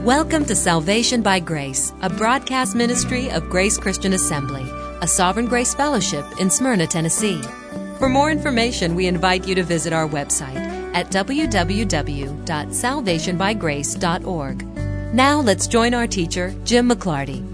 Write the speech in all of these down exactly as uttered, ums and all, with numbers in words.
Welcome to Salvation by Grace, a broadcast ministry of Grace Christian Assembly, a Sovereign Grace Fellowship in Smyrna, Tennessee. For more information, we invite you to visit our website at w w w dot salvation by grace dot org. Now let's join our teacher, Jim McClarty.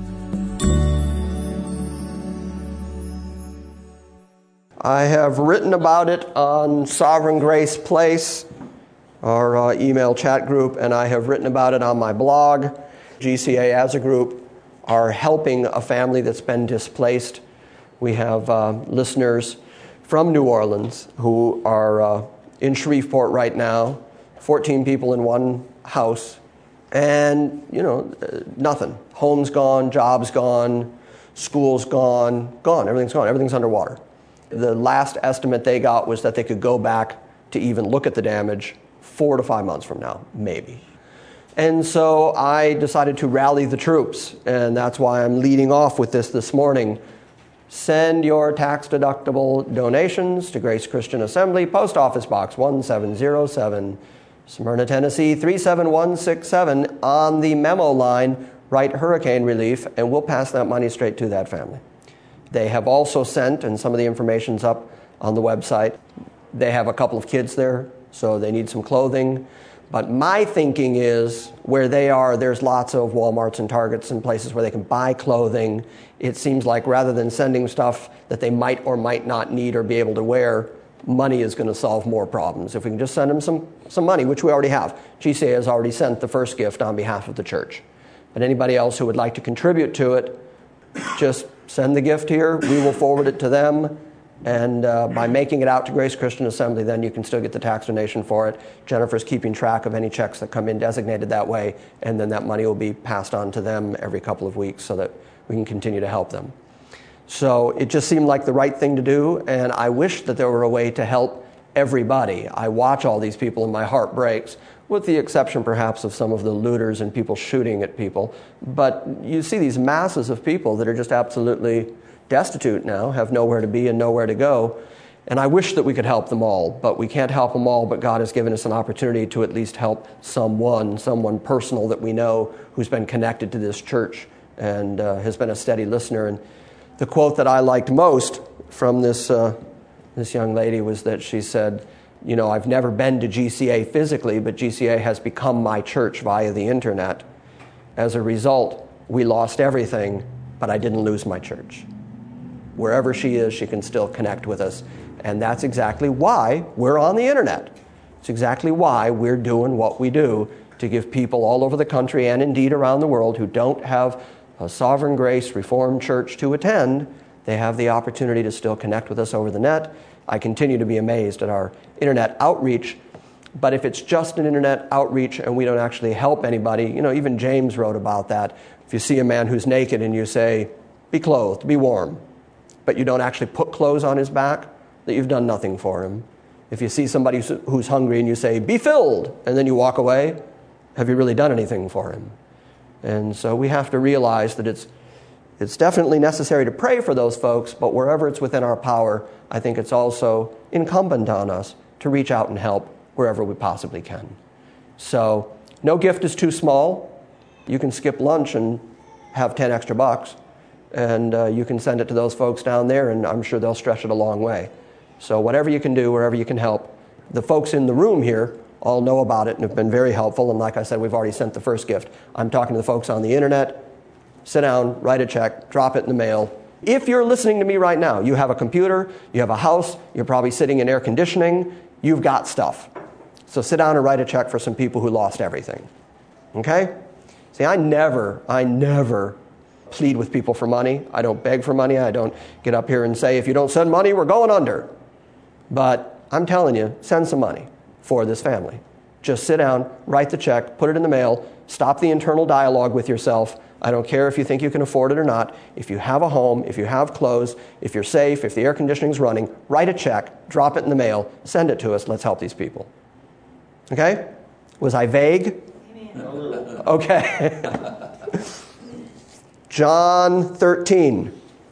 I have written about it on Sovereign Grace Place, our uh, email chat group, and I have written about it on my blog. G C A as a group are helping a family that's been displaced. We have uh, listeners from New Orleans who are uh, in Shreveport right now, fourteen people in one house, and, you know, nothing. Home's gone, job's gone, school's gone, gone, everything's gone, everything's underwater. The last estimate they got was that they could go back to even look at the damage four to five months from now, maybe. And so I decided to rally the troops, and that's why I'm leading off with this this morning. Send your tax-deductible donations to Grace Christian Assembly, Post Office Box one seven zero seven, Smyrna, Tennessee three seven one six seven. On the memo line, write hurricane relief, and we'll pass that money straight to that family. They have also sent, and some of the information's up on the website, they have a couple of kids there, so they need some clothing. But my thinking is, where they are, there's lots of Walmarts and Targets and places where they can buy clothing. It seems like rather than sending stuff that they might or might not need or be able to wear, money is going to solve more problems. If we can just send them some, some money, which we already have. G C A has already sent the first gift on behalf of the church. But anybody else who would like to contribute to it, just send the gift here. We will forward it to them. And uh, by making it out to Grace Christian Assembly, then you can still get the tax donation for it. Jennifer's keeping track of any checks that come in designated that way, and then that money will be passed on to them every couple of weeks so that we can continue to help them. So it just seemed like the right thing to do, and I wish that there were a way to help everybody. I watch all these people and my heart breaks, with the exception perhaps of some of the looters and people shooting at people. But you see these masses of people that are just absolutely destitute now, have nowhere to be and nowhere to go. And I wish that we could help them all, but we can't help them all, but God has given us an opportunity to at least help someone, someone personal that we know who's been connected to this church and uh, has been a steady listener. And the quote that I liked most from this uh, this young lady was that she said, you know, I've never been to G C A physically, but G C A has become my church via the internet. As a result, we lost everything, but I didn't lose my church. Wherever she is, she can still connect with us. And that's exactly why we're on the internet. It's exactly why we're doing what we do, to give people all over the country and indeed around the world who don't have a Sovereign Grace Reformed church to attend, they have the opportunity to still connect with us over the net. I continue to be amazed at our internet outreach. But if it's just an internet outreach and we don't actually help anybody, you know, even James wrote about that. If you see a man who's naked and you say, be clothed, be warm, but you don't actually put clothes on his back, that you've done nothing for him. If you see somebody who's hungry and you say, be filled, and then you walk away, have you really done anything for him? And so we have to realize that it's it's definitely necessary to pray for those folks, but wherever it's within our power, I think it's also incumbent on us to reach out and help wherever we possibly can. So no gift is too small. You can skip lunch and have ten extra bucks. And uh, you can send it to those folks down there, and I'm sure they'll stretch it a long way. So whatever you can do, wherever you can help. The folks in the room here all know about it and have been very helpful, and like I said, we've already sent the first gift. I'm talking to the folks on the internet. Sit down, write a check, drop it in the mail. If you're listening to me right now, you have a computer, you have a house, you're probably sitting in air conditioning, you've got stuff. So sit down and write a check for some people who lost everything. Okay? See, I never, I never plead with people for money. I don't beg for money. I don't get up here and say, if you don't send money, we're going under. But I'm telling you, send some money for this family. Just sit down, write the check, put it in the mail, stop the internal dialogue with yourself. I don't care if you think you can afford it or not. If you have a home, if you have clothes, if you're safe, if the air conditioning's running, write a check, drop it in the mail, send it to us. Let's help these people. Okay? Was I vague? Amen. Okay. John thirteen.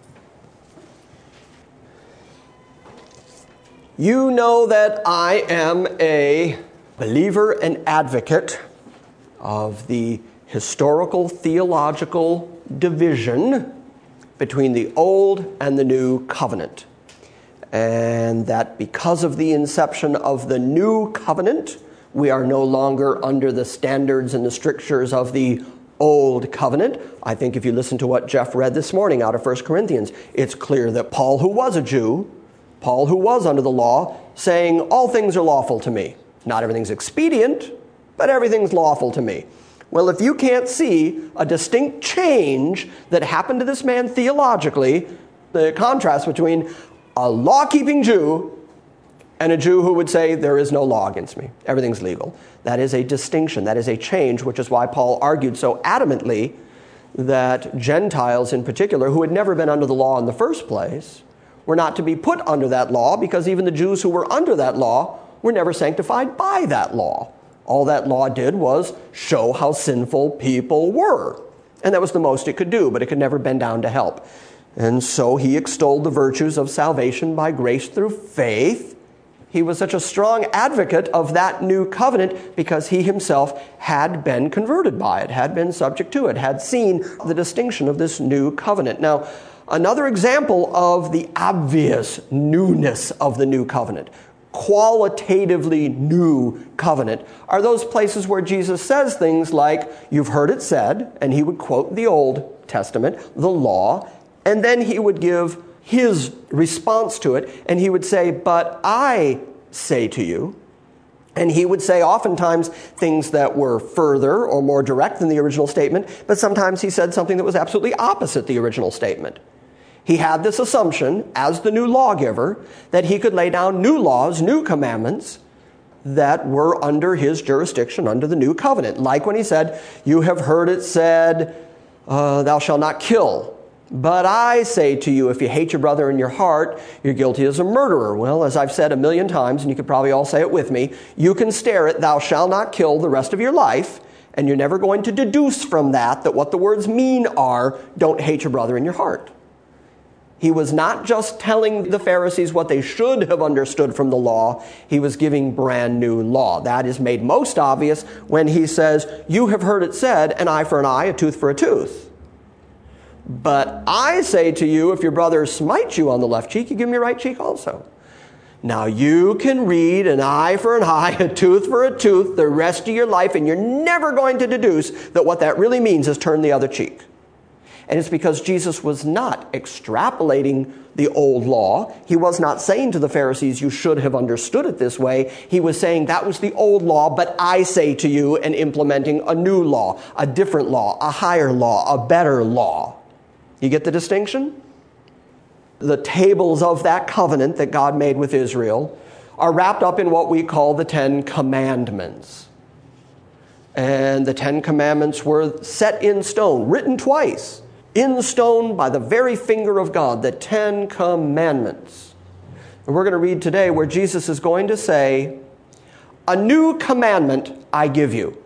You know that I am a believer and advocate of the historical, theological division between the Old and the New Covenant. And that because of the inception of the New Covenant, we are no longer under the standards and the strictures of the Old Covenant. I think if you listen to what Jeff read this morning out of First Corinthians, it's clear that Paul, who was a Jew, Paul, who was under the law, saying, all things are lawful to me. Not everything's expedient, but everything's lawful to me. Well, if you can't see a distinct change that happened to this man theologically, the contrast between a law-keeping Jew and a Jew who would say, there is no law against me. Everything's legal. That is a distinction. That is a change, which is why Paul argued so adamantly that Gentiles in particular, who had never been under the law in the first place, were not to be put under that law, because even the Jews who were under that law were never sanctified by that law. All that law did was show how sinful people were. And that was the most it could do, but it could never bend down to help. And so he extolled the virtues of salvation by grace through faith. He was such a strong advocate of that new covenant because he himself had been converted by it, had been subject to it, had seen the distinction of this new covenant. Now, another example of the obvious newness of the new covenant, qualitatively new covenant, are those places where Jesus says things like, you've heard it said, and he would quote the Old Testament, the law, and then he would give his response to it, and he would say, but I say to you, and he would say oftentimes things that were further or more direct than the original statement, but sometimes he said something that was absolutely opposite the original statement. He had this assumption, as the new lawgiver, that he could lay down new laws, new commandments, that were under his jurisdiction, under the new covenant. Like when he said, you have heard it said, uh, thou shalt not kill. But I say to you, if you hate your brother in your heart, you're guilty as a murderer. Well, as I've said a million times, and you could probably all say it with me, you can stare at thou shalt not kill the rest of your life, and you're never going to deduce from that that what the words mean are, don't hate your brother in your heart. He was not just telling the Pharisees what they should have understood from the law. He was giving brand new law. That is made most obvious when he says, you have heard it said, an eye for an eye, a tooth for a tooth. But I say to you, if your brother smites you on the left cheek, you give him your right cheek also. Now you can read an eye for an eye, a tooth for a tooth the rest of your life, and you're never going to deduce that what that really means is turn the other cheek. And it's because Jesus was not extrapolating the old law. He was not saying to the Pharisees, you should have understood it this way. He was saying that was the old law, but I say to you, and implementing a new law, a different law, a higher law, a better law. You get the distinction? The tables of that covenant that God made with Israel are wrapped up in what we call the Ten Commandments. And the Ten Commandments were set in stone, written twice, in stone by the very finger of God, the Ten Commandments. And we're going to read today where Jesus is going to say, a new commandment I give you.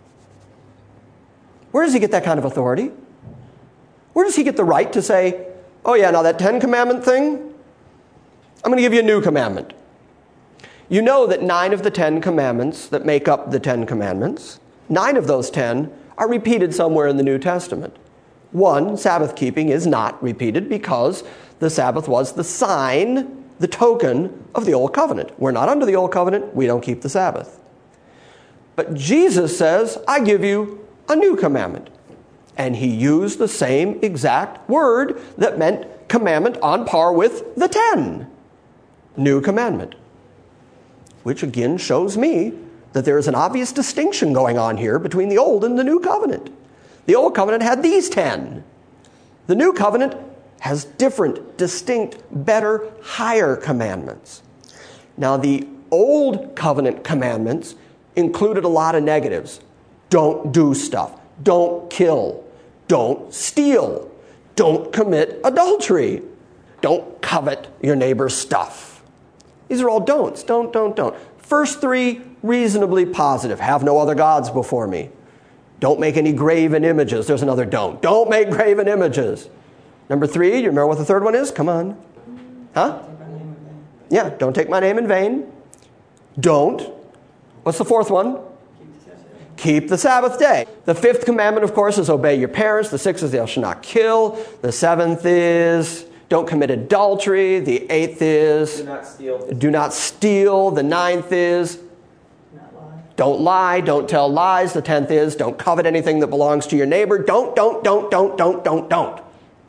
Where does he get that kind of authority? Where does he get the right to say, oh yeah, now that Ten Commandment thing, I'm going to give you a new commandment. You know that nine of the Ten Commandments that make up the Ten Commandments, nine of those ten are repeated somewhere in the New Testament. One, Sabbath keeping, is not repeated because the Sabbath was the sign, the token of the Old Covenant. We're not under the Old Covenant, we don't keep the Sabbath. But Jesus says, I give you a new commandment. And he used the same exact word that meant commandment on par with the ten. New commandment. Which again shows me that there is an obvious distinction going on here between the old and the new covenant. The old covenant had these ten. The new covenant has different, distinct, better, higher commandments. Now the old covenant commandments included a lot of negatives. Don't do stuff. Don't kill. Don't steal. Don't commit adultery. Don't covet your neighbor's stuff. These are all don'ts. Don't, don't, don't. First three, reasonably positive. Have no other gods before me. Don't make any graven images. There's another don't. Don't make graven images. Number three, you remember what the third one is? Come on. Huh? Yeah, don't take my name in vain. Don't. What's the fourth one? Keep the Sabbath day. The fifth commandment, of course, is obey your parents. The sixth is thou shalt not kill. The seventh is don't commit adultery. The eighth is do not steal. Do not steal. The ninth is Not lie. don't lie. Don't tell lies. The tenth is don't covet anything that belongs to your neighbor. Don't, don't, don't, don't, don't, don't, don't.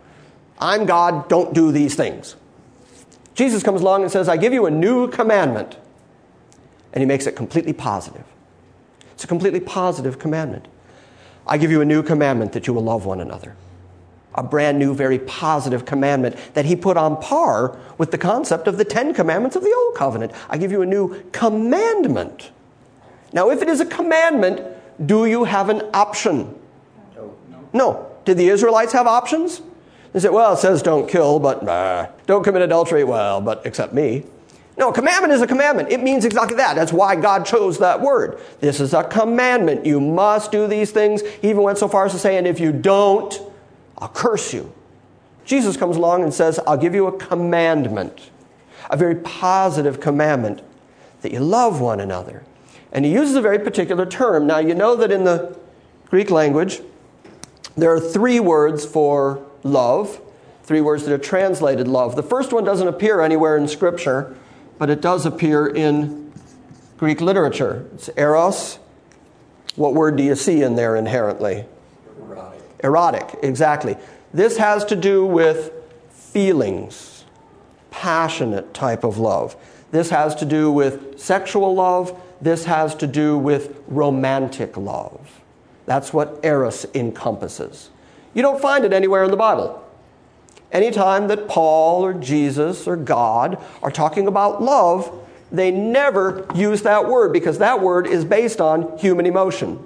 I'm God. Don't do these things. Jesus comes along and says, I give you a new commandment. And he makes it completely positive. It's a completely positive commandment. I give you a new commandment that you will love one another. A brand new, very positive commandment that he put on par with the concept of the Ten Commandments of the Old Covenant. I give you a new commandment. Now, if it is a commandment, do you have an option? No. No. Did the Israelites have options? They said, well, it says don't kill, but uh, don't commit adultery, well, but except me. No, a commandment is a commandment. It means exactly that. That's why God chose that word. This is a commandment. You must do these things. He even went so far as to say, and if you don't, I'll curse you. Jesus comes along and says, I'll give you a commandment, a very positive commandment, that you love one another. And he uses a very particular term. Now, you know that in the Greek language, there are three words for love, three words that are translated love. The first one doesn't appear anywhere in Scripture, but it does appear in Greek literature. It's eros. What word do you see in there inherently? Erotic. Erotic, exactly. This has to do with feelings, passionate type of love. This has to do with sexual love. This has to do with romantic love. That's what eros encompasses. You don't find it anywhere in the Bible. Anytime that Paul or Jesus or God are talking about love, they never use that word because that word is based on human emotion.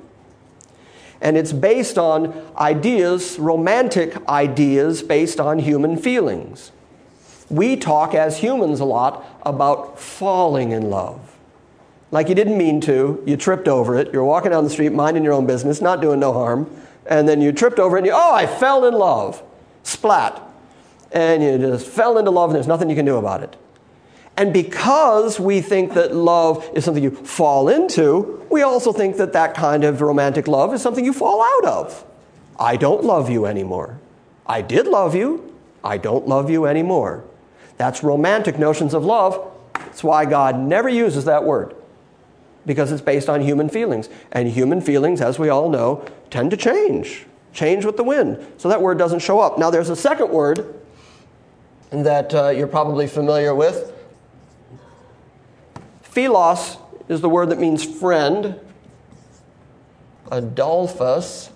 And it's based on ideas, romantic ideas based on human feelings. We talk as humans a lot about falling in love. Like you didn't mean to, you tripped over it, you're walking down the street minding your own business, not doing no harm, and then you tripped over it and you, oh, I fell in love. Splat. And you just fell into love and there's nothing you can do about it. And because we think that love is something you fall into, we also think that that kind of romantic love is something you fall out of. I don't love you anymore. I did love you. I don't love you anymore. That's romantic notions of love. That's why God never uses that word, because it's based on human feelings. And human feelings, as we all know, tend to change. Change with the wind. So that word doesn't show up. Now there's a second word that uh, you're probably familiar with. Philos is the word that means friend. Adolphus.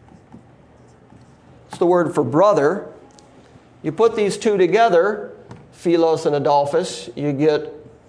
It's the word for brother. You put these two together, Philos and Adolphus, you get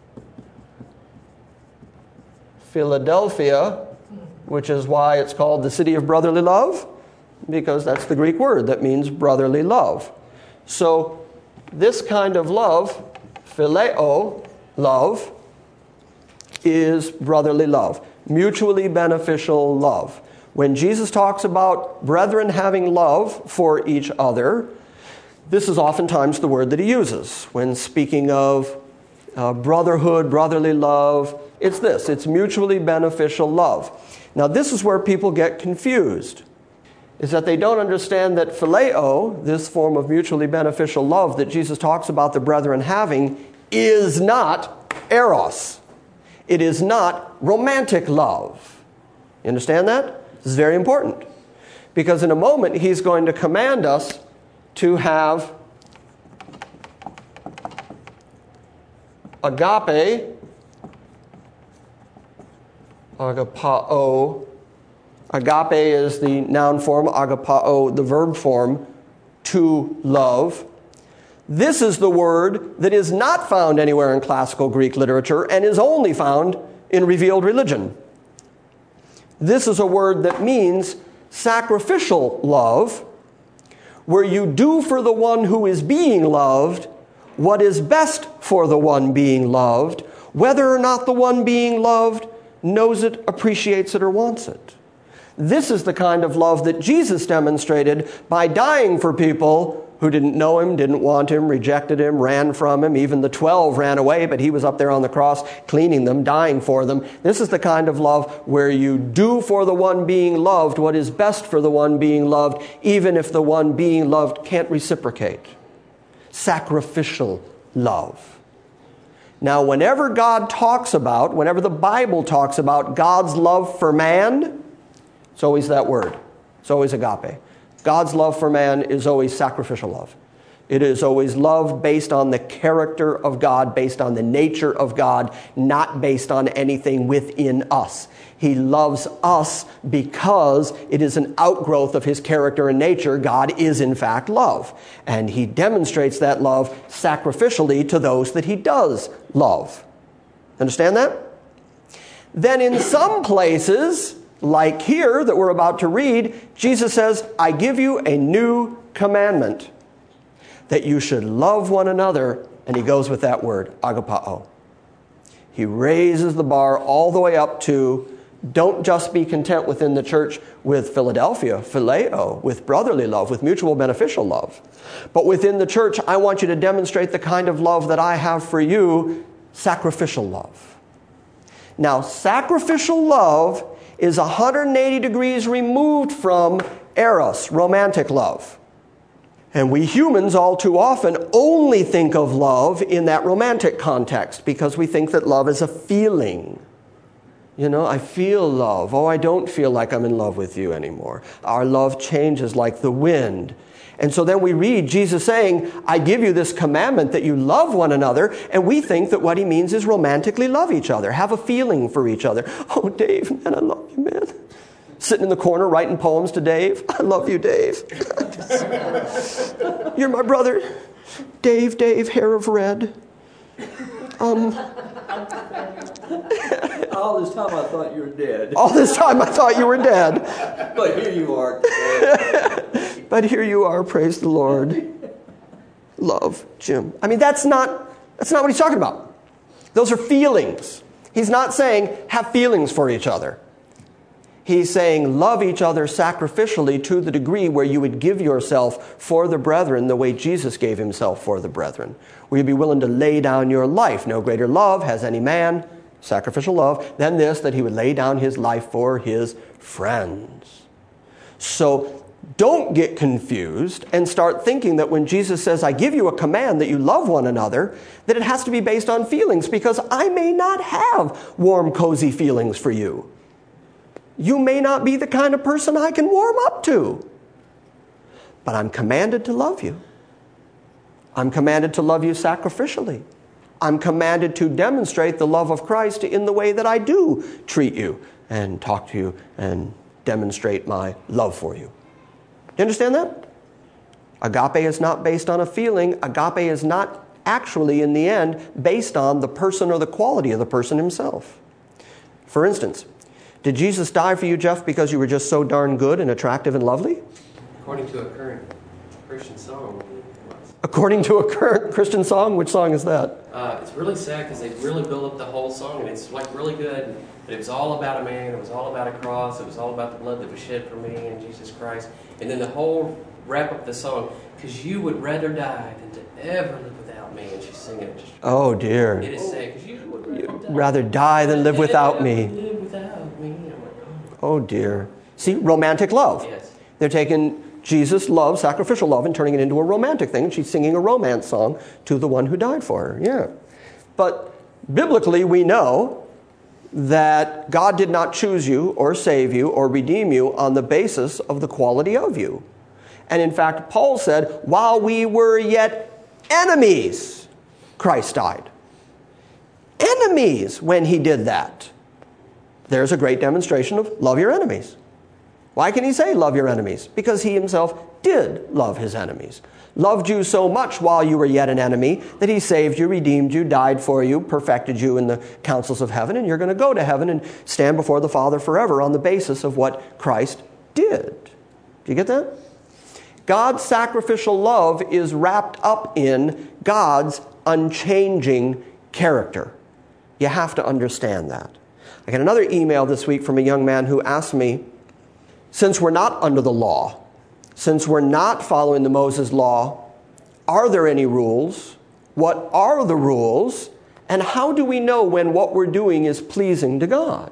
Philadelphia, which is why it's called the city of brotherly love, because that's the Greek word that means brotherly love. So this kind of love, phileo, love, is brotherly love, mutually beneficial love. When Jesus talks about brethren having love for each other, this is oftentimes the word that he uses when speaking of uh, brotherhood, brotherly love. It's this, it's mutually beneficial love. Now this is where people get confused, is that they don't understand that phileo, this form of mutually beneficial love that Jesus talks about the brethren having, is not eros. It is not romantic love. You understand that? This is very important. Because in a moment, he's going to command us to have agape, agapao. Agape is the noun form, agapao, the verb form, to love. This is the word that is not found anywhere in classical Greek literature and is only found in revealed religion. This is a word that means sacrificial love, where you do for the one who is being loved what is best for the one being loved, whether or not the one being loved knows it, appreciates it, or wants it. This is the kind of love that Jesus demonstrated by dying for people who didn't know him, didn't want him, rejected him, ran from him. Even the twelve ran away, but he was up there on the cross cleaning them, dying for them. This is the kind of love where you do for the one being loved what is best for the one being loved, even if the one being loved can't reciprocate. Sacrificial love. Now, whenever God talks about, whenever the Bible talks about God's love for man, it's always that word. It's always agape. God's love for man is always sacrificial love. It is always love based on the character of God, based on the nature of God, not based on anything within us. He loves us because it is an outgrowth of his character and nature. God is, in fact, love. And he demonstrates that love sacrificially to those that he does love. Understand that? Then in some places, like here that we're about to read, Jesus says, I give you a new commandment, that you should love one another. And he goes with that word, agapao. He raises the bar all the way up to, don't just be content within the church with Philadelphia, phileo, with brotherly love, with mutual beneficial love. But within the church, I want you to demonstrate the kind of love that I have for you, sacrificial love. Now, sacrificial love is one hundred eighty degrees removed from eros, romantic love. And we humans all too often only think of love in that romantic context because we think that love is a feeling. You know, I feel love. Oh, I don't feel like I'm in love with you anymore. Our love changes like the wind. And so then we read Jesus saying, I give you this commandment that you love one another. And we think that what he means is romantically love each other, have a feeling for each other. Oh, Dave, man, I love you, man. Sitting in the corner writing poems to Dave. I love you, Dave. You're my brother. Dave, Dave, hair of red. Um... All this time I thought you were dead. All this time I thought you were dead. But here you are. But here you are, praise the Lord. Love, Jim. I mean, that's not, that's not what he's talking about. Those are feelings. He's not saying have feelings for each other. He's saying love each other sacrificially to the degree where you would give yourself for the brethren the way Jesus gave himself for the brethren. Where you'd be willing to lay down your life. No greater love has any man, sacrificial love, than this, that he would lay down his life for his friends. So don't get confused and start thinking that when Jesus says, I give you a command that you love one another, that it has to be based on feelings, because I may not have warm, cozy feelings for you. You may not be the kind of person I can warm up to. But I'm commanded to love you. I'm commanded to love you sacrificially. I'm commanded to demonstrate the love of Christ in the way that I do treat you and talk to you and demonstrate my love for you. You understand that? Agape is not based on a feeling. Agape is not actually, in the end, based on the person or the quality of the person himself. For instance, did Jesus die for you, Jeff, because you were just so darn good and attractive and lovely? According to a current Christian song. According to a current Christian song? Which song is that? Uh, it's really sad because they really build up the whole song, and it's like really good. But it was all about a man. It was all about a cross. It was all about the blood that was shed for me and Jesus Christ. And then the whole wrap up the song, because you would rather die than to ever live without me. And she's singing it. Just, oh, dear. It is sad, because you would rather die. rather die than live without me. Live without me. I'm like, oh. Oh, dear. See, romantic love. Yes. They're taking Jesus' love, sacrificial love, and turning it into a romantic thing. And she's singing a romance song to the one who died for her. Yeah. But biblically, we know that God did not choose you or save you or redeem you on the basis of the quality of you. And in fact, Paul said, while we were yet enemies, Christ died. Enemies when he did that. There's a great demonstration of love your enemies. Why can he say love your enemies? Because he himself did love his enemies. Loved you so much while you were yet an enemy that he saved you, redeemed you, died for you, perfected you in the councils of heaven, and you're going to go to heaven and stand before the Father forever on the basis of what Christ did. Do you get that? God's sacrificial love is wrapped up in God's unchanging character. You have to understand that. I got another email this week from a young man who asked me, since we're not under the law, since we're not following the Moses law Are there any rules? What are the rules? And how do we know when what we're doing is pleasing to God?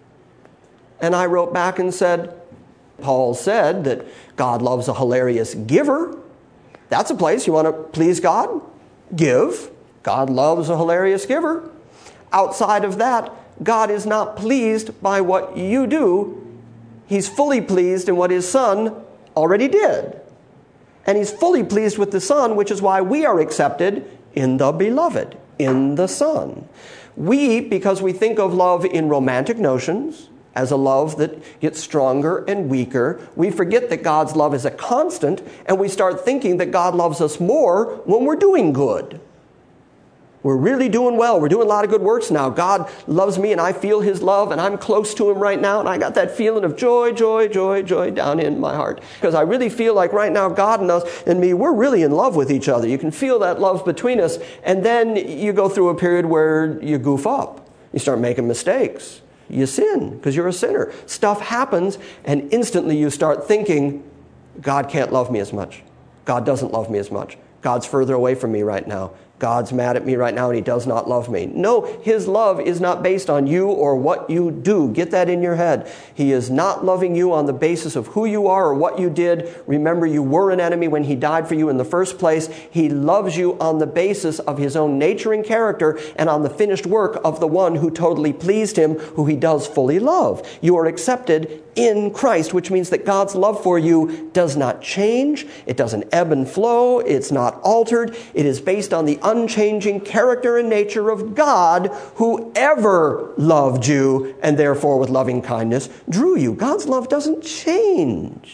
And I wrote back and said, Paul said that God loves a hilarious giver. That's a place you want to please God? Give. God loves a hilarious giver. Outside of that, God is not pleased by what you do. He's fully pleased in what his Son already did. And he's fully pleased with the Son, which is why we are accepted in the Beloved, in the Son. We, because we think of love in romantic notions, as a love that gets stronger and weaker, we forget that God's love is a constant, and we start thinking that God loves us more when we're doing good. We're really doing well. We're doing a lot of good works now. God loves me, and I feel his love, and I'm close to him right now, and I got that feeling of joy, joy, joy, joy down in my heart. Because I really feel like right now God and us and me, we're really in love with each other. You can feel that love between us, and then you go through a period where you goof up. You start making mistakes. You sin because you're a sinner. Stuff happens, and instantly you start thinking, God can't love me as much. God doesn't love me as much. God's further away from me right now. God's mad at me right now and he does not love me. No, his love is not based on you or what you do. Get that in your head. He is not loving you on the basis of who you are or what you did. Remember, you were an enemy when he died for you in the first place. He loves you on the basis of his own nature and character and on the finished work of the one who totally pleased him, who he does fully love. You are accepted in Christ, which means that God's love for you does not change. It doesn't ebb and flow. It's not altered. It is based on the unchanging character and nature of God, who ever loved you and therefore with loving kindness drew you. God's love doesn't change.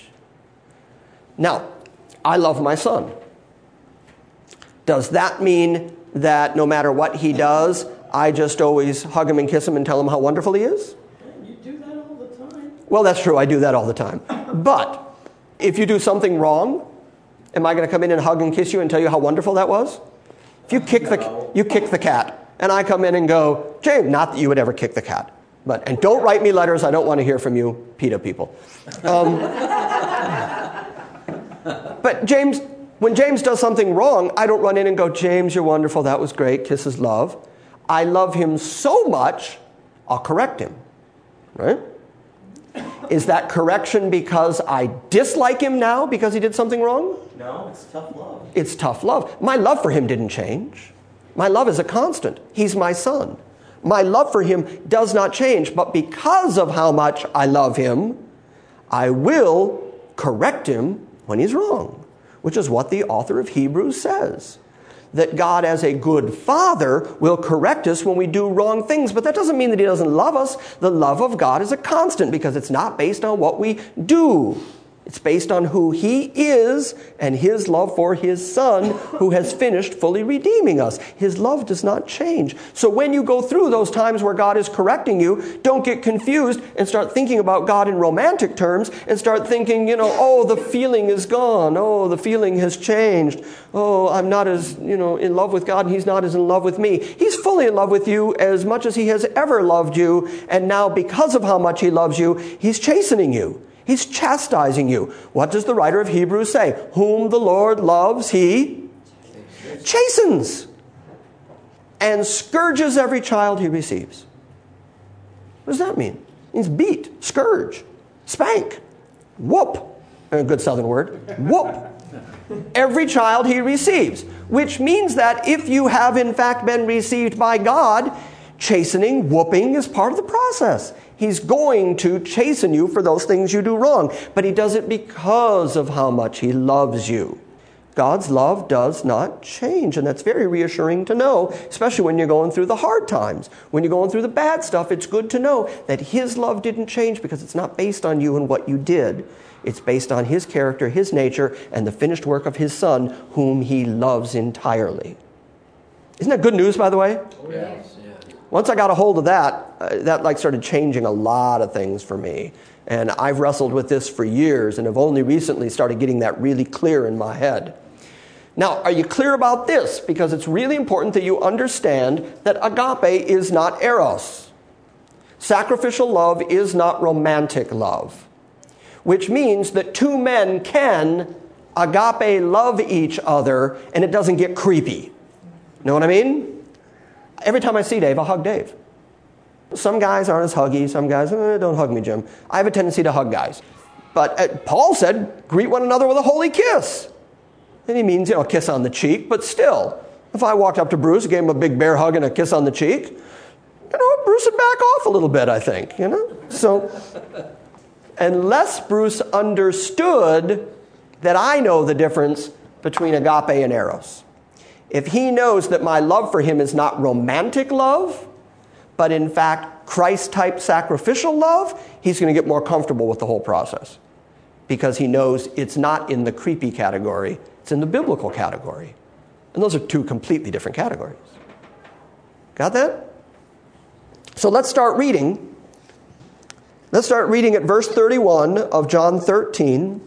Now, I love my son. Does that mean that no matter what he does, I just always hug him and kiss him and tell him how wonderful he is? You do that all the time. Well, that's true. I do that all the time. But if you do something wrong, am I going to come in and hug and kiss you and tell you how wonderful that was? If you kick the you kick the cat, and I come in and go, James, not that you would ever kick the cat, but and don't write me letters. I don't want to hear from you, PETA people. Um, but James, when James does something wrong, I don't run in and go, James, you're wonderful. That was great. Kisses, love. I love him so much, I'll correct him. Right? Is that correction because I dislike him now because he did something wrong? No, it's tough love. It's tough love. My love for him didn't change. My love is a constant. He's my son. My love for him does not change, but because of how much I love him, I will correct him when he's wrong, which is what the author of Hebrews says. That God, as a good father, will correct us when we do wrong things. But that doesn't mean that he doesn't love us. The love of God is a constant because it's not based on what we do. It's based on who he is and his love for his son who has finished fully redeeming us. His love does not change. So when you go through those times where God is correcting you, don't get confused and start thinking about God in romantic terms and start thinking, you know, oh, the feeling is gone. Oh, the feeling has changed. Oh, I'm not as, you know, in love with God and he's not as in love with me. He's fully in love with you as much as he has ever loved you. And now because of how much he loves you, he's chastening you. He's chastising you. What does the writer of Hebrews say? Whom the Lord loves, he chastens and scourges every child he receives. What does that mean? It means beat, scourge, spank, whoop. A good southern word. Whoop. Every child he receives. Which means that if you have in fact been received by God, chastening, whooping is part of the process. He's going to chasten you for those things you do wrong. But he does it because of how much he loves you. God's love does not change. And that's very reassuring to know, especially when you're going through the hard times. When you're going through the bad stuff, it's good to know that his love didn't change because it's not based on you and what you did. It's based on his character, his nature, and the finished work of his son, whom he loves entirely. Isn't that good news, by the way? Oh, yes. Once I got a hold of that, uh, that like started changing a lot of things for me. And I've wrestled with this for years and have only recently started getting that really clear in my head. Now, are you clear about this? Because it's really important that you understand that agape is not eros. Sacrificial love is not romantic love. Which means that two men can agape love each other and it doesn't get creepy. Know what I mean? Every time I see Dave, I'll hug Dave. Some guys aren't as huggy. Some guys, eh, don't hug me, Jim. I have a tendency to hug guys. But uh, Paul said, greet one another with a holy kiss. And he means, you know, a kiss on the cheek, but still, if I walked up to Bruce, gave him a big bear hug and a kiss on the cheek, you know, Bruce would back off a little bit, I think, you know? So, unless Bruce understood that I know the difference between agape and eros, if he knows that my love for him is not romantic love, but in fact Christ-type sacrificial love, he's going to get more comfortable with the whole process because he knows it's not in the creepy category, it's in the biblical category. And those are two completely different categories. Got that? So let's start reading. Let's start reading at verse thirty-one of John thirteen.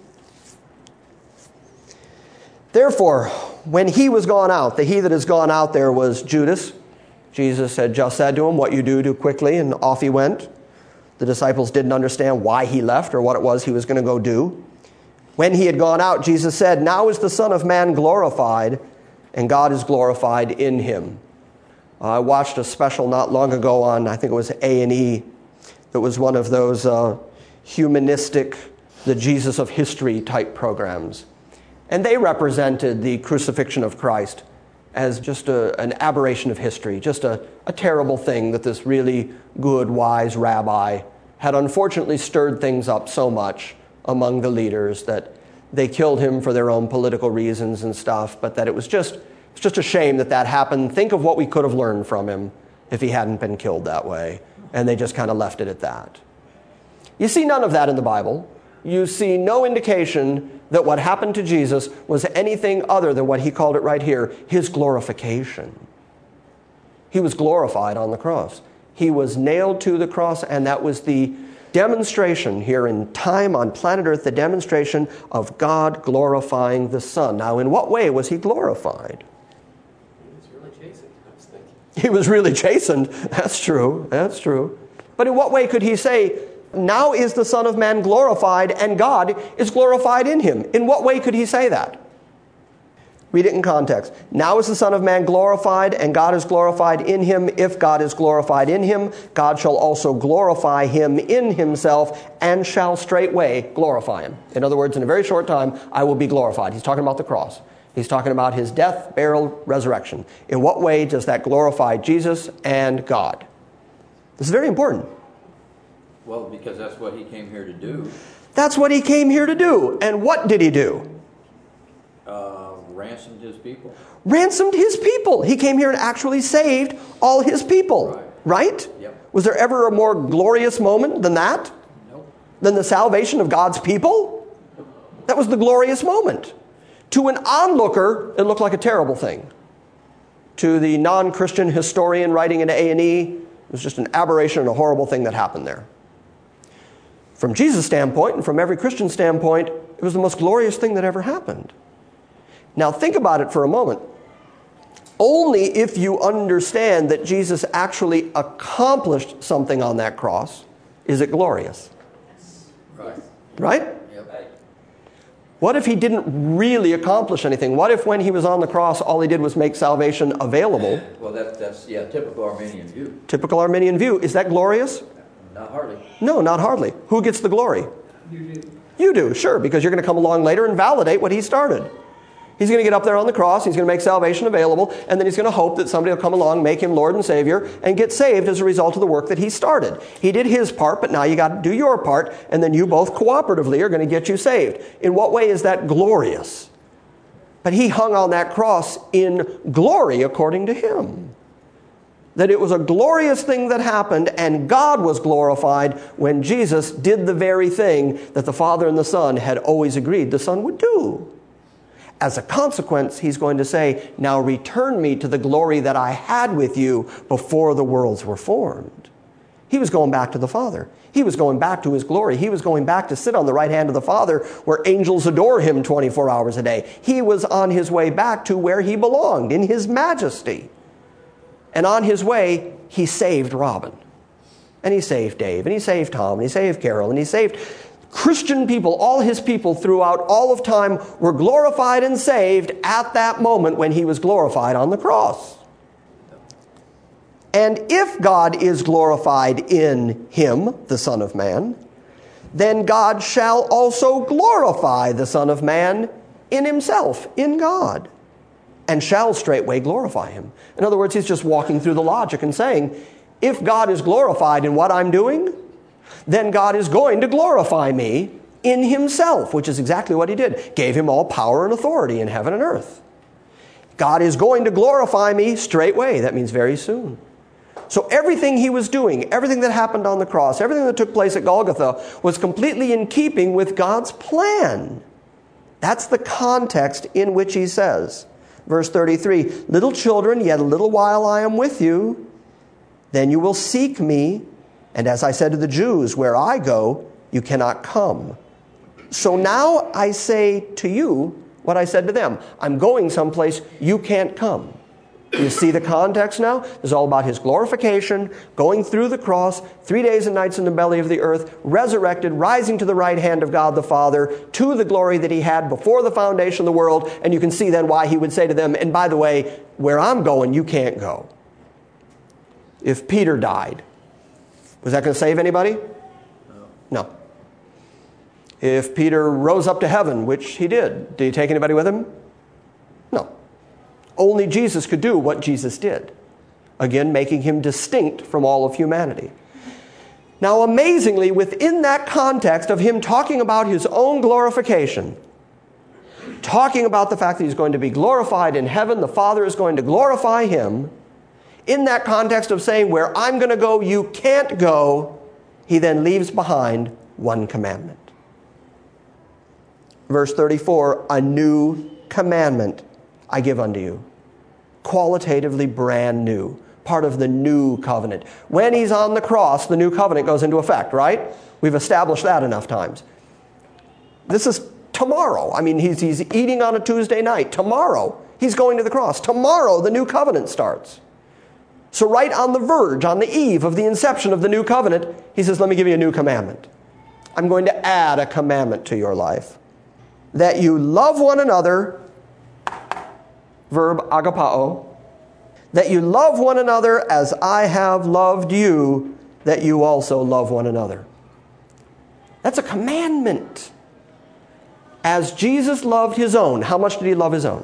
Therefore, when he was gone out, the he that is gone out there was Judas. Jesus had just said to him, what you do, do quickly, and off he went. The disciples didn't understand why he left or what it was he was going to go do. When he had gone out, Jesus said, now is the Son of Man glorified, and God is glorified in him. I watched a special not long ago on, I think it was A and E. It was one of those uh, humanistic, the Jesus of history type programs. And they represented the crucifixion of Christ as just a, an aberration of history, just a, a terrible thing that this really good, wise rabbi had unfortunately stirred things up so much among the leaders that they killed him for their own political reasons and stuff, but that it was just, it's just a shame that that happened. Think of what we could have learned from him if he hadn't been killed that way. And they just kind of left it at that. You see none of that in the Bible. You see no indication that what happened to Jesus was anything other than what he called it right here, his glorification. He was glorified on the cross. He was nailed to the cross, and that was the demonstration here in time on planet Earth, the demonstration of God glorifying the Son. Now, in what way was he glorified? He was really chastened, I was thinking. He was really chastened. That's true. That's true. But in what way could he say, now is the Son of Man glorified, and God is glorified in him? In what way could he say that? Read it in context. Now is the Son of Man glorified, and God is glorified in him. If God is glorified in him, God shall also glorify him in himself, and shall straightway glorify him. In other words, in a very short time, I will be glorified. He's talking about the cross. He's talking about his death, burial, resurrection. In what way does that glorify Jesus and God? This is very important. Well, because that's what he came here to do. That's what he came here to do. And what did he do? Uh, ransomed his people. Ransomed his people. He came here and actually saved all his people. Right? right? Yep. Was there ever a more glorious moment than that? Nope. Than the salvation of God's people? That was the glorious moment. To an onlooker, it looked like a terrible thing. To the non-Christian historian writing in A and E, it was just an aberration and a horrible thing that happened there. From Jesus' standpoint, and from every Christian standpoint, it was the most glorious thing that ever happened. Now think about it for a moment. Only if you understand that Jesus actually accomplished something on that cross is it glorious. Right. Right? Yep. What if he didn't really accomplish anything? What if when he was on the cross, all he did was make salvation available? Well, that, that's, yeah, typical Armenian view. Typical Armenian view. Is that glorious? Not hardly. No, not hardly. Who gets the glory? You do. You do, sure, because you're going to come along later and validate what he started. He's going to get up there on the cross, he's going to make salvation available, and then he's going to hope that somebody will come along, make him Lord and Savior, and get saved as a result of the work that he started. He did his part, but now you got to do your part, and then you both cooperatively are going to get you saved. In what way is that glorious? But he hung on that cross in glory according to him. That it was a glorious thing that happened, and God was glorified when Jesus did the very thing that the Father and the Son had always agreed the Son would do. As a consequence, he's going to say, now return me to the glory that I had with you before the worlds were formed. He was going back to the Father. He was going back to his glory. He was going back to sit on the right hand of the Father where angels adore him twenty-four hours a day. He was on his way back to where he belonged, in his majesty. And on his way, he saved Robin. And he saved Dave. And he saved Tom. And he saved Carol. And he saved Christian people, all his people throughout all of time were glorified and saved at that moment when he was glorified on the cross. And if God is glorified in him, the Son of Man, then God shall also glorify the Son of Man in himself, in God, and shall straightway glorify him. In other words, he's just walking through the logic and saying, if God is glorified in what I'm doing, then God is going to glorify me in himself, which is exactly what he did. Gave him all power and authority in heaven and earth. God is going to glorify me straightway. That means very soon. So everything he was doing, everything that happened on the cross, everything that took place at Golgotha was completely in keeping with God's plan. That's the context in which he says, verse thirty-three, little children, yet a little while I am with you, then you will seek me. And as I said to the Jews, where I go, you cannot come. So now I say to you what I said to them. I'm going someplace you can't come. You see the context now? It's all about his glorification, going through the cross, three days and nights in the belly of the earth, resurrected, rising to the right hand of God the Father, to the glory that he had before the foundation of the world. And you can see then why he would say to them, and by the way, where I'm going, you can't go. If Peter died, was that going to save anybody? No. No. If Peter rose up to heaven, which he did, did he take anybody with him? No. Only Jesus could do what Jesus did. Again, making him distinct from all of humanity. Now, amazingly, within that context of him talking about his own glorification, talking about the fact that he's going to be glorified in heaven, the Father is going to glorify him, in that context of saying, where I'm going to go, you can't go, he then leaves behind one commandment. Verse thirty-four, a new commandment I give unto you. Qualitatively brand new. Part of the new covenant. When he's on the cross, the new covenant goes into effect, right? We've established that enough times. This is tomorrow. I mean, he's, he's eating on a Tuesday night. Tomorrow, he's going to the cross. Tomorrow, the new covenant starts. So right on the verge, on the eve of the inception of the new covenant, he says, let me give you a new commandment. I'm going to add a commandment to your life. That you love one another, verb agapao, that you love one another as I have loved you, that you also love one another. That's a commandment. As Jesus loved his own, how much did he love his own?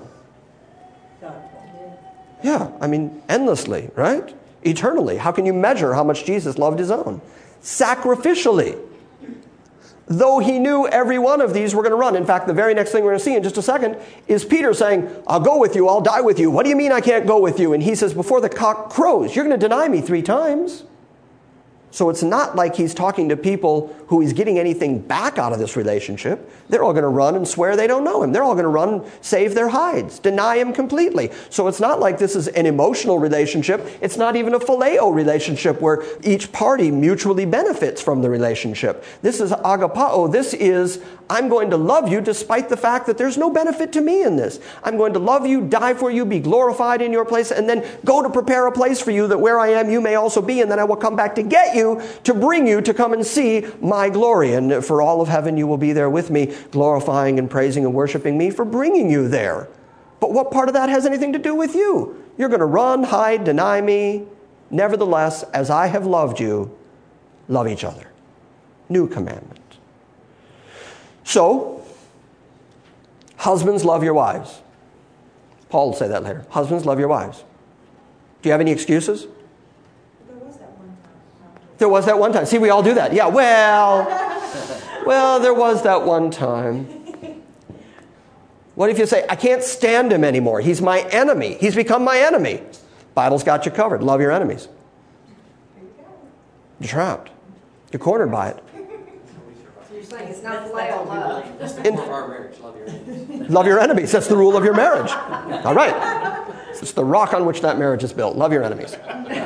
Yeah, I mean, endlessly, right? Eternally. How can you measure how much Jesus loved his own? Sacrificially. Though he knew every one of these were going to run. In fact, the very next thing we're going to see in just a second is Peter saying, I'll go with you, I'll die with you. What do you mean I can't go with you? And he says, before the cock crows, you're going to deny me three times. So it's not like he's talking to people who he's getting anything back out of this relationship. They're all going to run and swear they don't know him. They're all going to run and save their hides, deny him completely. So it's not like this is an emotional relationship. It's not even a phileo relationship where each party mutually benefits from the relationship. This is agapao. This is, I'm going to love you despite the fact that there's no benefit to me in this. I'm going to love you, die for you, be glorified in your place, and then go to prepare a place for you that where I am you may also be, and then I will come back to get you, to bring you to come and see my glory. And for all of heaven you will be there with me, glorifying and praising and worshiping me for bringing you there. But what part of that has anything to do with you? You're going to run, hide, deny me. Nevertheless, as I have loved you, love each other. New commandment. So, husbands, love your wives. Paul will say that later. Husbands, love your wives. Do you have any excuses? There was that one time. See, we all do that. Yeah, well, well, there was that one time. What if you say, I can't stand him anymore. He's my enemy. He's become my enemy. Bible's got you covered. Love your enemies. You're trapped. You're cornered by it. So you're saying it's not the way of love. That's the rule of our marriage. Love your enemies. Love your enemies. That's the rule of your marriage. All right. It's the rock on which that marriage is built. Love your enemies.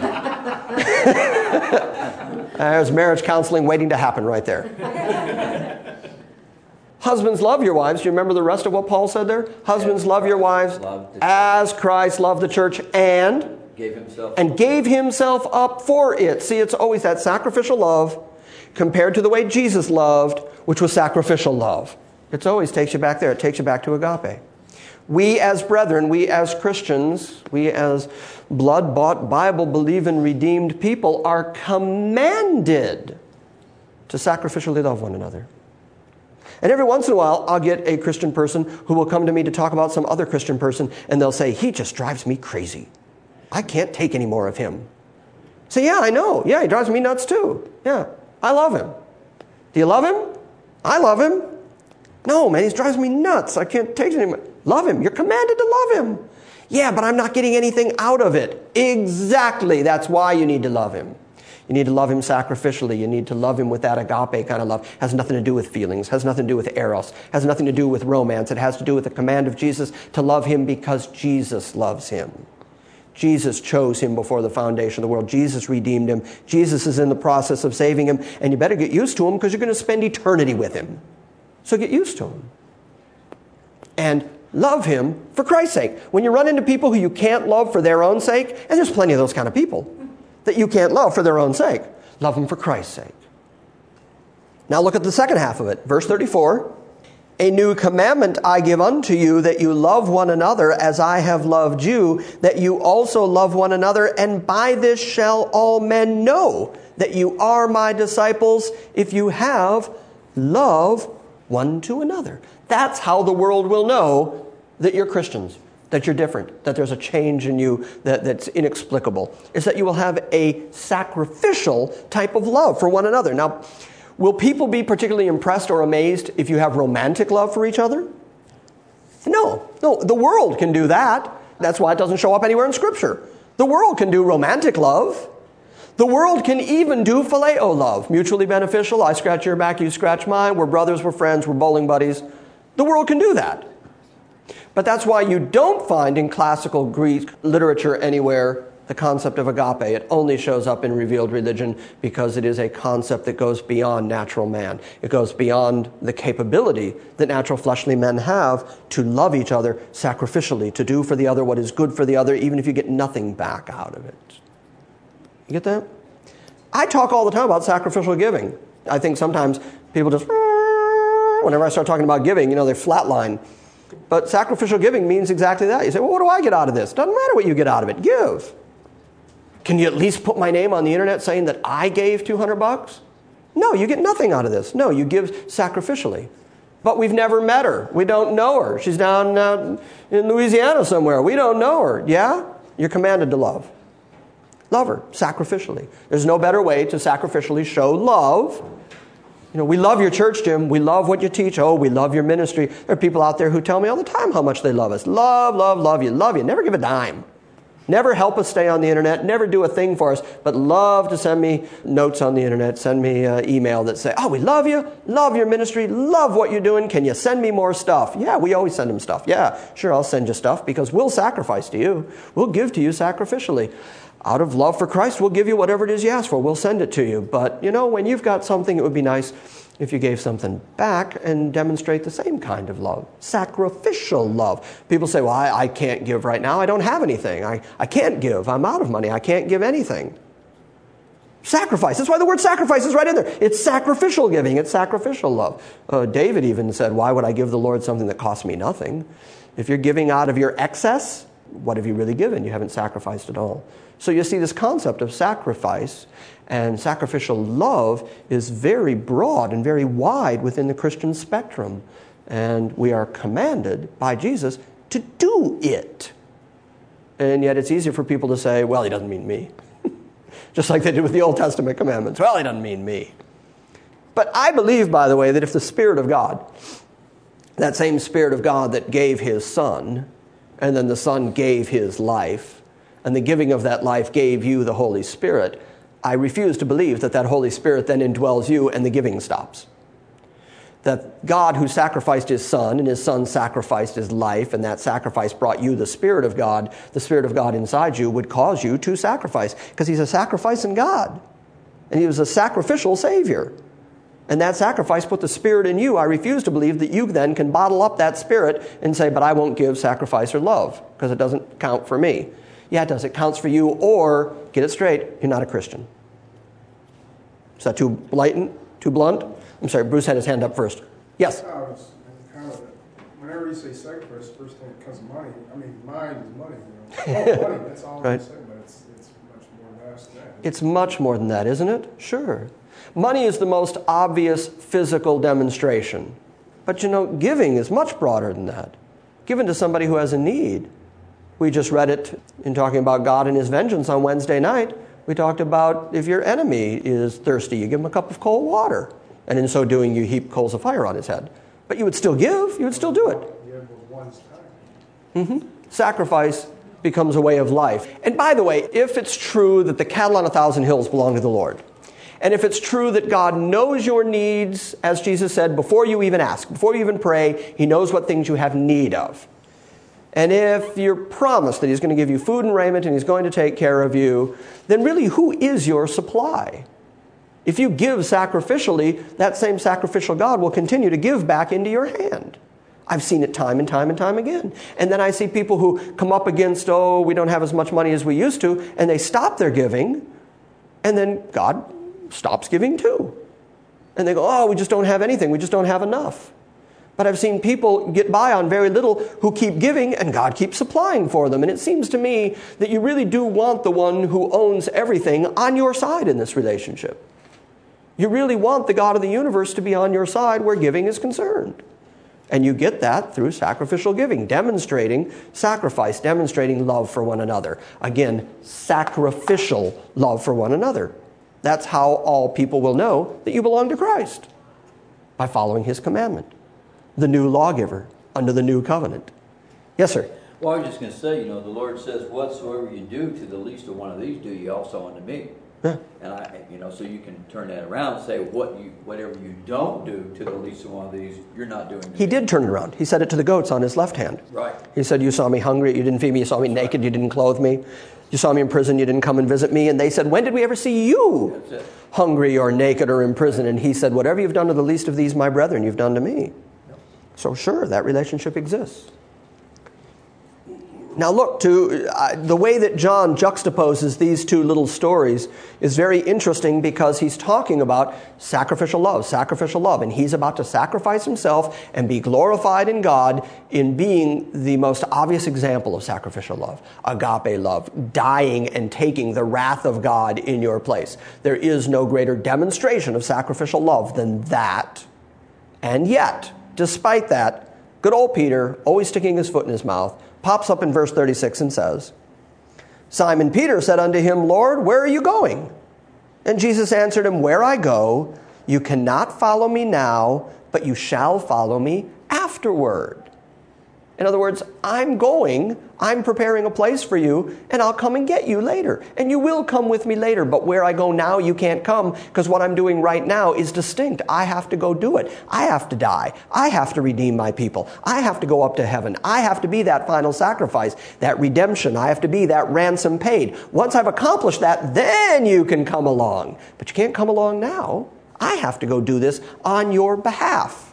There's marriage counseling waiting to happen right there. Husbands, love your wives. Do you remember the rest of what Paul said there? Husbands, love your wives as Christ loved the church and gave himself and gave himself up for it. See, it's always that sacrificial love. compared to the way Jesus loved, which was sacrificial love. It always takes you back there. It takes you back to agape. We as brethren, we as Christians, we as blood-bought, Bible-believing, redeemed people are commanded to sacrificially love one another. And every once in a while, I'll get a Christian person who will come to me to talk about some other Christian person, and they'll say, he just drives me crazy. I can't take any more of him. Say, yeah, I know. Yeah, he drives me nuts too. Yeah, I love him. Do you love him? I love him. No, man, he drives me nuts. I can't take it anymore. Love him. You're commanded to love him. Yeah, but I'm not getting anything out of it. Exactly. That's why you need to love him. You need to love him sacrificially. You need to love him with that agape kind of love. It has nothing to do with feelings. It has nothing to do with eros. It has nothing to do with romance. It has to do with the command of Jesus to love him because Jesus loves him. Jesus chose him before the foundation of the world. Jesus redeemed him. Jesus is in the process of saving him. And you better get used to him because you're going to spend eternity with him. So get used to him. And love him for Christ's sake. When you run into people who you can't love for their own sake, and there's plenty of those kind of people that you can't love for their own sake, love them for Christ's sake. Now look at the second half of it. Verse thirty-four. A new commandment I give unto you, that you love one another as I have loved you, that you also love one another, and by this shall all men know that you are my disciples, if you have love one to another. That's how the world will know that you're Christians, that you're different, that there's a change in you that, that's inexplicable, is that you will have a sacrificial type of love for one another. Now, will people be particularly impressed or amazed if you have romantic love for each other? No. No, the world can do that. That's why it doesn't show up anywhere in Scripture. The world can do romantic love. The world can even do phileo love, mutually beneficial. I scratch your back, you scratch mine. We're brothers, we're friends, we're bowling buddies. The world can do that. But that's why you don't find in classical Greek literature anywhere the concept of agape. It only shows up in revealed religion because it is a concept that goes beyond natural man. It goes beyond the capability that natural fleshly men have to love each other sacrificially, to do for the other what is good for the other, even if you get nothing back out of it. You get that? I talk all the time about sacrificial giving. I think sometimes people just, whenever I start talking about giving, you know, they flatline. But sacrificial giving means exactly that. You say, well, what do I get out of this? Doesn't matter what you get out of it. Give. Can you at least put my name on the internet saying that I gave two hundred bucks? No, you get nothing out of this. No, you give sacrificially. But we've never met her. We don't know her. She's down uh, in Louisiana somewhere. We don't know her. Yeah? You're commanded to love. Love her sacrificially. There's no better way to sacrificially show love. You know, we love your church, Jim. We love what you teach. Oh, we love your ministry. There are people out there who tell me all the time how much they love us. Love, love, love you, love you. Never give a dime. Never help us stay on the internet. Never do a thing for us, but love to send me notes on the internet, send me an email that say, oh, we love you, love your ministry, love what you're doing. Can you send me more stuff? Yeah, we always send them stuff. Yeah, sure, I'll send you stuff because we'll sacrifice to you. We'll give to you sacrificially. Out of love for Christ, we'll give you whatever it is you ask for. We'll send it to you. But, you know, when you've got something, it would be nice if you gave something back and demonstrate the same kind of love. Sacrificial love. People say, well, I, I can't give right now. I don't have anything. I, I can't give. I'm out of money. I can't give anything. Sacrifice. That's why the word sacrifice is right in there. It's sacrificial giving. It's sacrificial love. Uh, David even said, why would I give the Lord something that costs me nothing? If you're giving out of your excess, what have you really given? You haven't sacrificed at all. So you see this concept of sacrifice and sacrificial love is very broad and very wide within the Christian spectrum. And we are commanded by Jesus to do it. And yet it's easy for people to say, well, he doesn't mean me. Just like they did with the Old Testament commandments. Well, he doesn't mean me. But I believe, by the way, that if the Spirit of God, that same Spirit of God that gave his Son, and then the Son gave his life, and the giving of that life gave you the Holy Spirit, I refuse to believe that that Holy Spirit then indwells you and the giving stops. That God who sacrificed his Son, and his Son sacrificed his life, and that sacrifice brought you the Spirit of God, the Spirit of God inside you would cause you to sacrifice, because he's a sacrificing God. And he was a sacrificial Savior. And that sacrifice put the Spirit in you. I refuse to believe that you then can bottle up that Spirit and say, but I won't give sacrifice or love, because it doesn't count for me. Yeah, it does. It counts for you, or, get it straight, you're not a Christian. Is that too blatant? Too blunt? I'm sorry, Bruce had his hand up first. Yes? I was kind of, whenever you say sacrifice, first thing that comes money. I mean, mind is money. You know? Oh, money, that's all Right. I'm saying, but it's, it's much more vast than that. It's much more than that, isn't it? Sure. Money is the most obvious physical demonstration. But you know, giving is much broader than that. Given to somebody who has a need. We just read it in talking about God and His vengeance on Wednesday night. We talked about if your enemy is thirsty, you give him a cup of cold water. And in so doing, you heap coals of fire on his head. But you would still give. You would still do it. You have one's time. Mm-hmm. Sacrifice becomes a way of life. And by the way, if it's true that the cattle on a thousand hills belong to the Lord, and if it's true that God knows your needs, as Jesus said, before you even ask, before you even pray, He knows what things you have need of. And if you're promised that He's going to give you food and raiment and He's going to take care of you, then really, who is your supply? If you give sacrificially, that same sacrificial God will continue to give back into your hand. I've seen it time and time and time again. And then I see people who come up against, oh, we don't have as much money as we used to, and they stop their giving, and then God stops giving too. And they go, oh, we just don't have anything. We just don't have enough. But I've seen people get by on very little who keep giving, and God keeps supplying for them. And it seems to me that you really do want the one who owns everything on your side in this relationship. You really want the God of the universe to be on your side where giving is concerned. And you get that through sacrificial giving, demonstrating sacrifice, demonstrating love for one another. Again, sacrificial love for one another. That's how all people will know that you belong to Christ, by following His commandment. The new lawgiver under the new covenant. Yes, sir? Well, I was just going to say, you know, the Lord says, whatsoever you do to the least of one of these, do ye also unto me. Yeah. And I, you know, so you can turn that around and say, what you, whatever you don't do to the least of one of these, you're not doing to He me. did turn it around. He said it to the goats on his left hand. Right. He said, you saw me hungry, you didn't feed me. You saw me naked, you didn't clothe me. You saw me in prison, you didn't come and visit me. And they said, when did we ever see you That's it. hungry or naked or in prison? And He said, whatever you've done to the least of these, my brethren, you've done to me. So sure, that relationship exists. Now look, to uh, the way that John juxtaposes these two little stories is very interesting, because he's talking about sacrificial love, sacrificial love, and he's about to sacrifice himself and be glorified in God in being the most obvious example of sacrificial love, agape love, dying and taking the wrath of God in your place. There is no greater demonstration of sacrificial love than that. And yet, despite that, good old Peter, always sticking his foot in his mouth, pops up in verse thirty-six and says, Simon Peter said unto Him, Lord, where are you going? And Jesus answered him, where I go, you cannot follow me now, but you shall follow me afterward. In other words, I'm going, I'm preparing a place for you, and I'll come and get you later. And you will come with me later, but where I go now, you can't come, because what I'm doing right now is distinct. I have to go do it. I have to die. I have to redeem my people. I have to go up to heaven. I have to be that final sacrifice, that redemption. I have to be that ransom paid. Once I've accomplished that, then you can come along. But you can't come along now. I have to go do this on your behalf.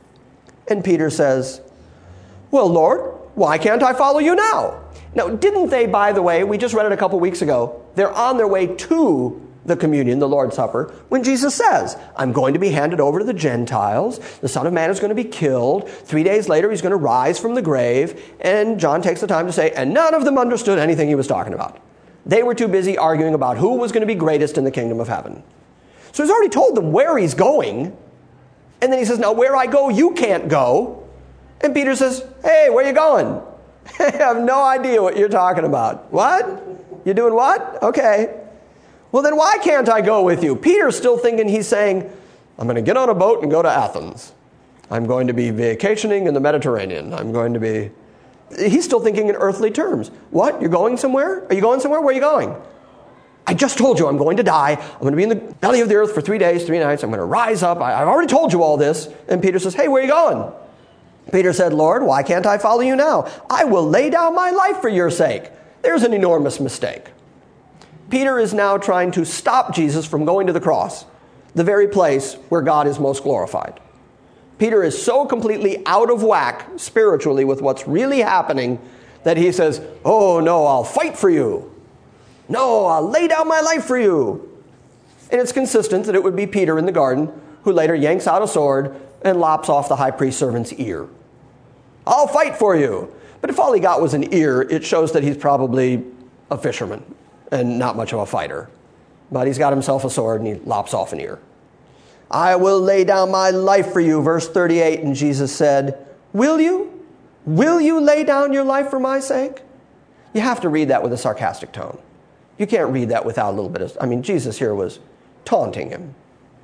And Peter says, well, Lord, why can't I follow you now? Now, didn't they, by the way, we just read it a couple weeks ago, they're on their way to the communion, the Lord's Supper, when Jesus says, I'm going to be handed over to the Gentiles, the Son of Man is going to be killed, three days later he's going to rise from the grave, and John takes the time to say, and none of them understood anything he was talking about. They were too busy arguing about who was going to be greatest in the kingdom of heaven. So he's already told them where he's going, and then he says, now where I go, you can't go. And Peter says, hey, where you going? I have no idea what you're talking about. What? You're doing what? Okay. Well, then why can't I go with you? Peter's still thinking, he's saying, I'm going to get on a boat and go to Athens. I'm going to be vacationing in the Mediterranean. I'm going to be... He's still thinking in earthly terms. What? You're going somewhere? Are you going somewhere? Where are you going? I just told you I'm going to die. I'm going to be in the belly of the earth for three days, three nights. I'm going to rise up. I, I've already told you all this. And Peter says, hey, where are you going? Peter said, Lord, why can't I follow you now? I will lay down my life for your sake. There's an enormous mistake. Peter is now trying to stop Jesus from going to the cross, the very place where God is most glorified. Peter is so completely out of whack spiritually with what's really happening that he says, oh no, I'll fight for you. No, I'll lay down my life for you. And it's consistent that it would be Peter in the garden who later yanks out a sword and lops off the high priest servant's ear. I'll fight for you. But if all he got was an ear, it shows that he's probably a fisherman and not much of a fighter. But he's got himself a sword and he lops off an ear. I will lay down my life for you, verse thirty-eight. And Jesus said, will you? Will you lay down your life for my sake? You have to read that with a sarcastic tone. You can't read that without a little bit of, I mean, Jesus here was taunting him.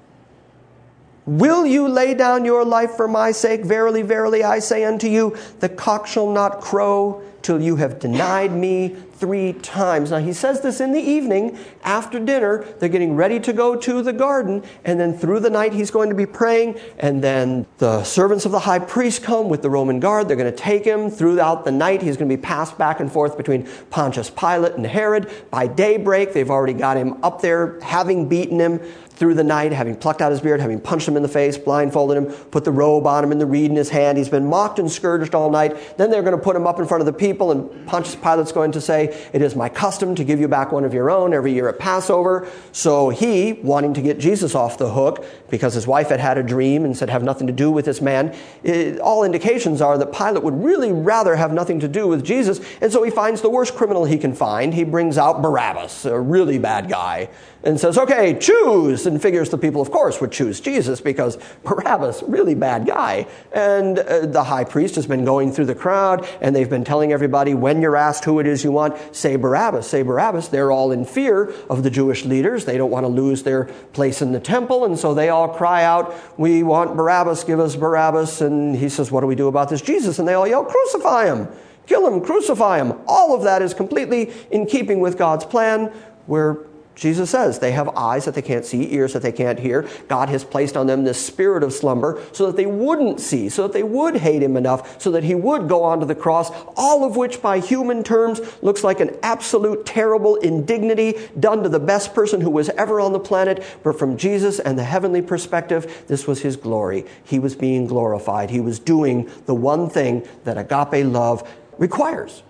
Will you lay down your life for my sake? Verily, verily, I say unto you, the cock shall not crow till you have denied me three times. Now, he says this in the evening after dinner. They're getting ready to go to the garden. And then through the night, he's going to be praying. And then the servants of the high priest come with the Roman guard. They're going to take him throughout the night. He's going to be passed back and forth between Pontius Pilate and Herod. By daybreak, they've already got him up there, having beaten him through the night, having plucked out his beard, having punched him in the face, blindfolded him, put the robe on him and the reed in his hand. He's been mocked and scourged all night. Then they're going to put him up in front of the people, and Pontius Pilate's going to say, it is my custom to give you back one of your own every year at Passover. So he, wanting to get Jesus off the hook, because his wife had had a dream and said, have nothing to do with this man, it, all indications are that Pilate would really rather have nothing to do with Jesus. And so he finds the worst criminal he can find. He brings out Barabbas, a really bad guy, and says, okay, choose. And figures the people, of course, would choose Jesus because Barabbas, really bad guy. And uh, the high priest has been going through the crowd, and they've been telling everybody, when you're asked who it is you want, say Barabbas, say Barabbas. They're all in fear of the Jewish leaders. They don't want to lose their place in the temple, and so they all cry out, we want Barabbas, give us Barabbas. And he says, what do we do about this Jesus? And they all yell, crucify him, kill him, crucify him. All of that is completely in keeping with God's plan, where Jesus says they have eyes that they can't see, ears that they can't hear. God has placed on them this spirit of slumber so that they wouldn't see, so that they would hate him enough, so that he would go onto the cross, all of which by human terms looks like an absolute terrible indignity done to the best person who was ever on the planet. But from Jesus and the heavenly perspective, this was his glory. He was being glorified. He was doing the one thing that agape love requires: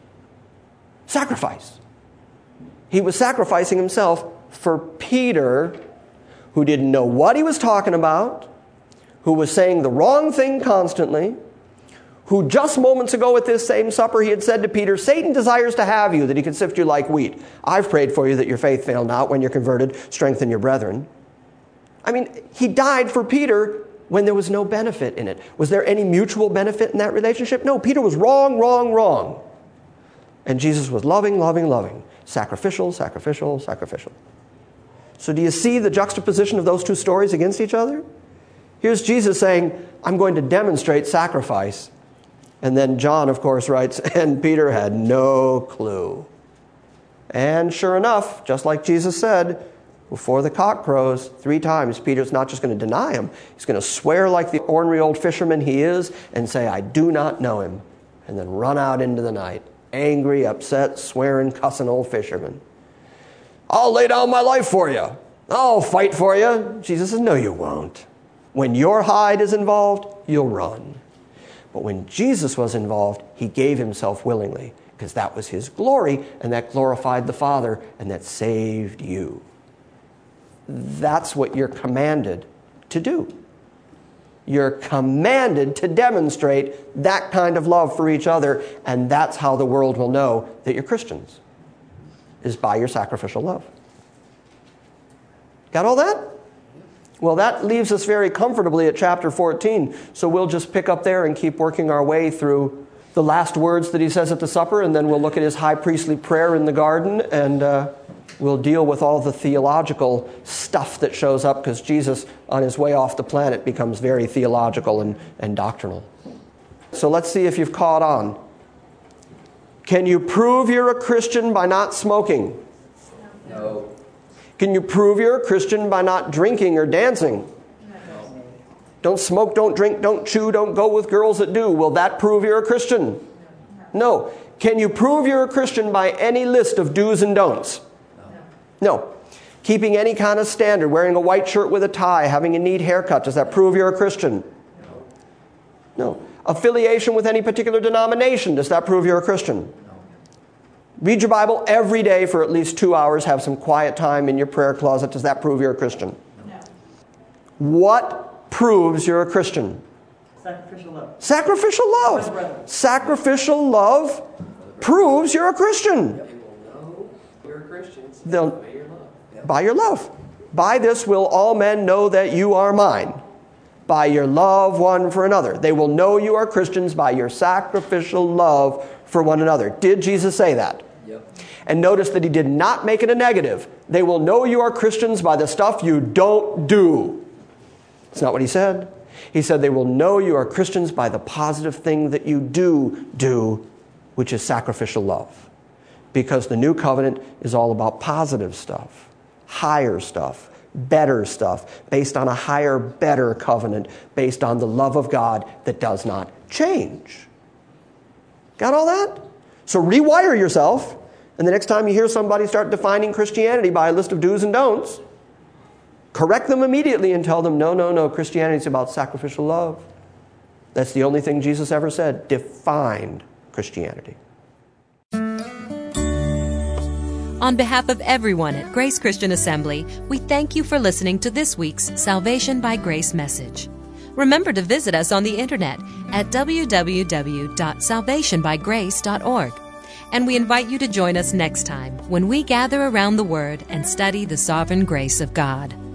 sacrifice. He was sacrificing himself for Peter, who didn't know what he was talking about, who was saying the wrong thing constantly, who just moments ago at this same supper he had said to Peter, Satan desires to have you, that he could sift you like wheat. I've prayed for you that your faith fail not. When you're converted, strengthen your brethren. I mean, he died for Peter when there was no benefit in it. Was there any mutual benefit in that relationship? No, Peter was wrong, wrong, wrong. And Jesus was loving, loving, loving. Sacrificial, sacrificial, sacrificial. So do you see the juxtaposition of those two stories against each other? Here's Jesus saying, I'm going to demonstrate sacrifice. And then John, of course, writes, and Peter had no clue. And sure enough, just like Jesus said, before the cock crows three times, Peter's not just going to deny him. He's going to swear like the ornery old fisherman he is and say, I do not know him. And then run out into the night. Angry, upset, swearing, cussing old fisherman. I'll lay down my life for you. I'll fight for you. Jesus says, no, you won't. When your hide is involved, you'll run. But when Jesus was involved, he gave himself willingly, because that was his glory, and that glorified the Father, and that saved you. That's what you're commanded to do. You're commanded to demonstrate that kind of love for each other, and that's how the world will know that you're Christians, is by your sacrificial love. Got all that? Well, that leaves us very comfortably at chapter fourteen, so we'll just pick up there and keep working our way through the last words that he says at the supper, and then we'll look at his high priestly prayer in the garden, and uh, we'll deal with all the theological stuff that shows up, because Jesus, on his way off the planet, becomes very theological and, and doctrinal. So let's see if you've caught on. Can you prove you're a Christian by not smoking? No. Can you prove you're a Christian by not drinking or dancing? No. Don't smoke, don't drink, don't chew, don't go with girls that do. Will that prove you're a Christian? No. Can you prove you're a Christian by any list of do's and don'ts? No. Keeping any kind of standard, wearing a white shirt with a tie, having a neat haircut, does that prove you're a Christian? No. Affiliation with any particular denomination, does that prove you're a Christian? Read your Bible every day for at least two hours. Have some quiet time in your prayer closet. Does that prove you're a Christian? No. What proves you're a Christian? Sacrificial love. Sacrificial love. Sacrificial love proves you're a Christian. They will know you're a Christian They'll- by your love. By your love. By this will all men know that you are mine. By your love one for another. They will know you are Christians by your sacrificial love for one another. Did Jesus say that? Yep. And notice that he did not make it a negative. They will know you are Christians by the stuff you don't do. That's not what he said. He said they will know you are Christians by the positive thing that you do do, which is sacrificial love. Because the new covenant is all about positive stuff, higher stuff, better stuff, based on a higher, better covenant, based on the love of God that does not change. Got all that? So rewire yourself, and the next time you hear somebody start defining Christianity by a list of do's and don'ts, correct them immediately and tell them, no, no, no, Christianity is about sacrificial love. That's the only thing Jesus ever said, defined Christianity. On behalf of everyone at Grace Christian Assembly, we thank you for listening to this week's Salvation by Grace message. Remember to visit us on the internet at w w w dot salvation by grace dot org. And we invite you to join us next time when we gather around the Word and study the sovereign grace of God.